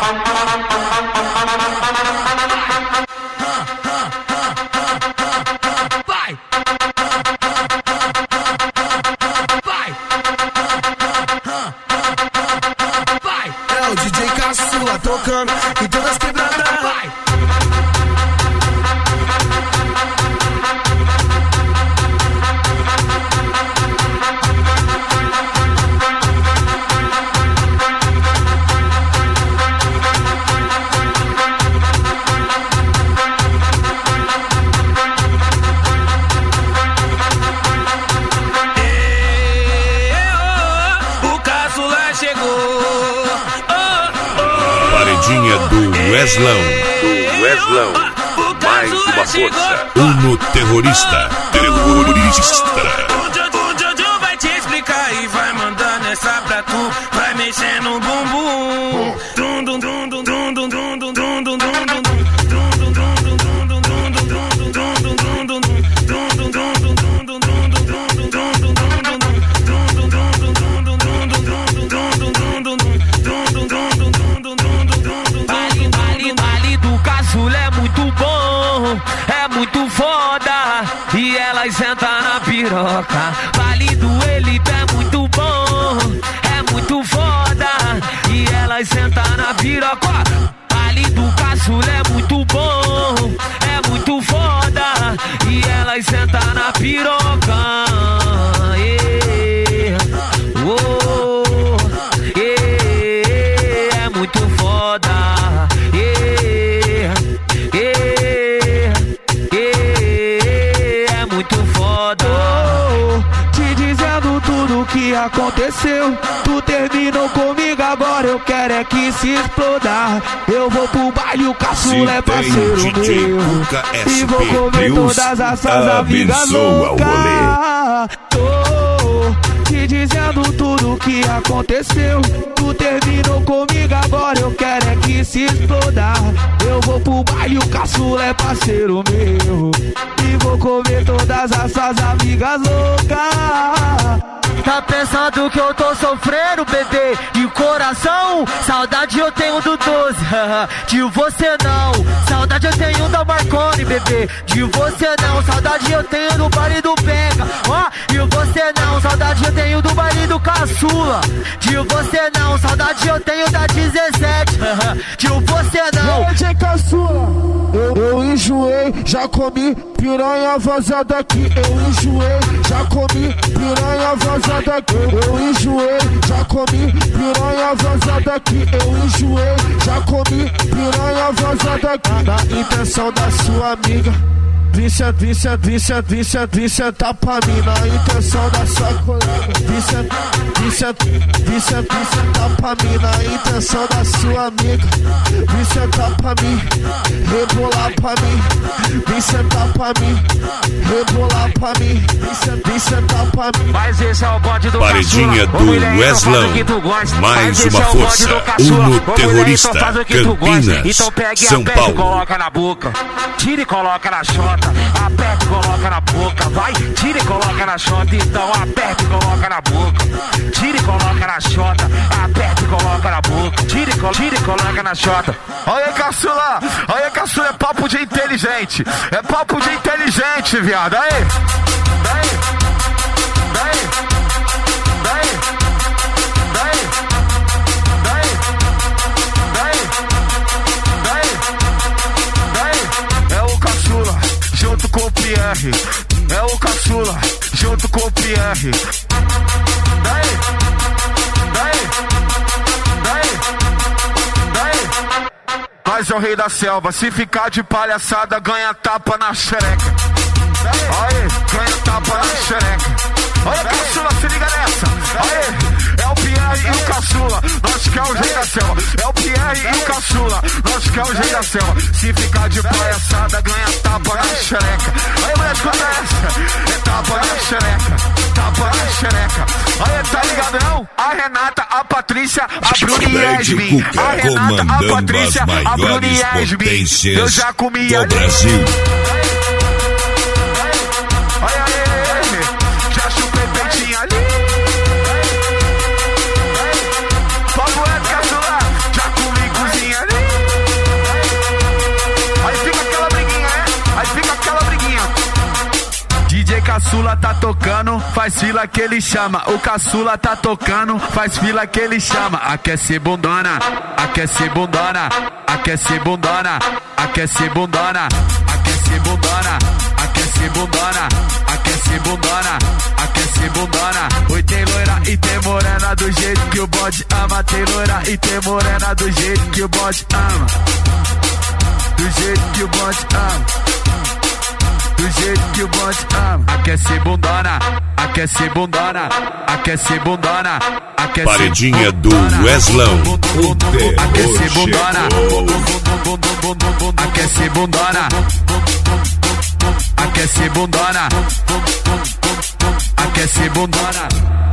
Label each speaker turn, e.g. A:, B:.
A: É o DJ Caçula tocando em todas as quebradas.
B: Paredinha do Weslão. Mais uma força. Uno terrorista.
C: O Jojo vai te explicar e vai mandando essa pra tu. Vai mexendo no bumbum. Dum dum dum dum dum dum dum dum dum dum dum.
D: É muito foda e elas sentam na piroca. Vale do Elite é muito bom, é muito foda e elas sentam na piroca. Vale do Caçula é muito bom, é muito foda e elas sentam na piroca. É muito foda. Te dizendo tudo o que aconteceu. Tu terminou comigo, agora eu quero é que se exploda. Eu vou pro baile, o Caçula é parceiro meu. E vou comer todas essas amigas loucas. Tô te dizendo tudo o que aconteceu. Tu terminou comigo, agora eu quero é que se exploda. Eu vou pro baile, o Caçula é parceiro meu. E vou comer todas essas amigas loucas. Tá pensando que eu tô sofrendo, bebê? De coração, saudade eu tenho do 12. De você não, saudade eu tenho da Marconi, bebê. De você não, saudade eu tenho do baile do Pega. De você não, saudade eu tenho do baile do Caçula. De você não, saudade eu tenho da 17. De você não.
A: DJ Caçula, eu enjoei, já comi piranha vazada aqui. Eu enjoei, já comi piranha vazada aqui. Eu enjoei, já comi piranha vazada aqui. Eu enjoei, já comi piranha vazada aqui. Na intenção da sua amiga, vim sentar pra mim. Na intenção da sua colega, vim sentar pra mim. Na intenção da sua amiga, vim sentar pra mim, rebolar pra mim. Vim sentar pra mim, rebolar pra mim. Vim sentar pra mim.
C: Mas esse é o bonde do
B: Paredinha do Weslão. Mais uma força. Uno terrorista. Campinas,
C: então pegue
B: São
C: a pé
B: Paulo.
C: e coloca na boca. Tira e coloca na chota. Aperta e coloca na boca. Vai, tira e coloca na chota. Então aperta e coloca na boca. Tira e coloca na chota. Aperta e coloca na boca. Tira e coloca na chota.
E: Olha aí, Caçula. Olha aí, Caçula. É papo de inteligente. É papo de inteligente, viado. Aí. É o Caçula junto com o Pierre. É o Caçula junto com o Pierre. Mas é o rei da selva. Se ficar de palhaçada, ganha tapa na xereca. Aí, ganha tapa na xereca. Olha, Caçula, se liga nessa. Aí, é o Pierre e o Caçula. Nós que é o rei da selva. É o Pierre e o Caçula. Nós que é o rei da selva. Se ficar de palhaçada, ganha tapa na xereca. Aí, mulher, escuta essa. É tapa na xereca. Tapa na xereca. Aí, tá ligado não? A Renata, a Patrícia, a Bruna e Yasmin. A Renata, a Patrícia, a Bruna e Yasmin. Eu já comi
B: do Brasil.
E: Olha aí, já chupei peitinho ali. Papo é, Caçula, já comi cozinha caçula tá tocando, faz fila que ele chama. O caçula tá tocando, faz fila que ele chama. Aquece bundona, aquece bundona, aquece bundona, aquece bundona, aquece bundona, aquece bundona, aquece bundona, aquece bundona. Oi, tem loira e tem morena do jeito que o bode ama. Tem loira e tem morena do jeito que o bode ama. Do jeito que o bode ama. Do jeito que o bode ama. Aquece bundona, aquece bundona, aquece bundona, aquece
B: Paredinha do Weslão.
E: aquece bundona, aquece bundona, aquece bundona, aquece bundona.